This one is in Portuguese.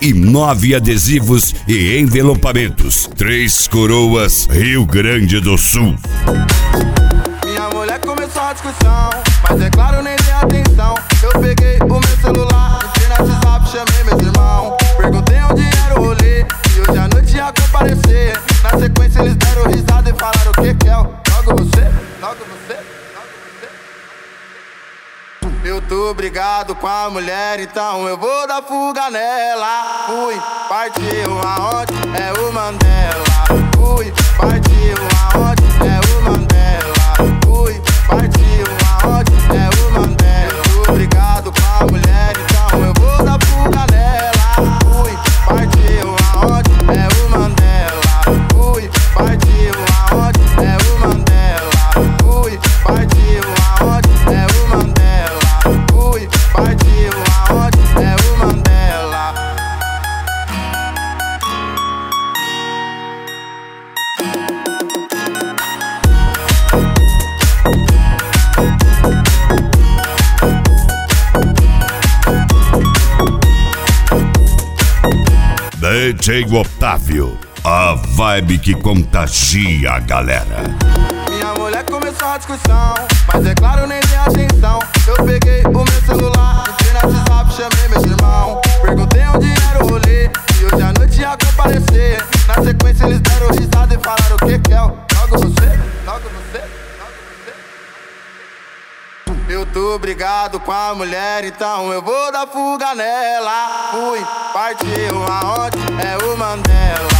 e 9 adesivos e envelopamentos. Três Coroas, Rio Grande do Sul. Minha mulher começou a discussão, mas é claro, nem dei atenção. Eu peguei o meu celular, entrei no WhatsApp, chamei meus irmãos. Perguntei onde era o rolê, e hoje à noite ia comparecer. Na sequência eles deram risada e falaram: o que que é? Logo você, logo você, logo você. Eu tô brigado com a mulher, então eu vou dar fuga nela. Fui, partiu aonde? É o Mandela. Fui, partiu aonde? É o Mandela. Fui, partiu aonde? É o Mandela. Eu tô brigado com a mulher, então eu vou dar fuga nela. Fui, partiu aonde? É o Mandela. Fui, partiu aonde? É o Mandela. Fui, partiu aonde? É o Mandela. Fui, partiu aonde? É o Mandela. DJ Otávio, a vibe que contagia a galera. Minha mulher começou a discussão, mas é claro, nem dei atenção. Eu peguei o meu celular, entrei no WhatsApp, chamei meus irmãos. Perguntei onde era o rolê, e hoje à noite ia comparecer. Na sequência eles deram risada e falaram: o que que é? Logo você, logo você, logo você. Eu tô brigado com a mulher, então eu vou dar fuga nela. Fui, partiu aonde? É o Mandela.